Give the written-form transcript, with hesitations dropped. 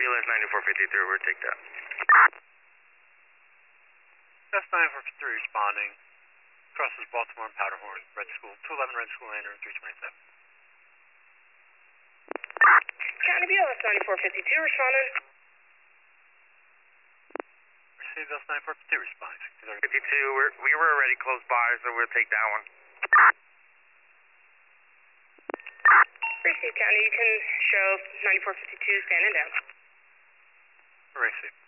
Nelis 9453, we'll take that. That's 9453 responding. Crosses Baltimore and Powderhorn, Red School, 211 Red School Lane, room 327. County BLS 9452 responding. Received us 9452 responding. 52, we were already close by, so we'll take that one. Received County, you can show 9452 standing down. Received.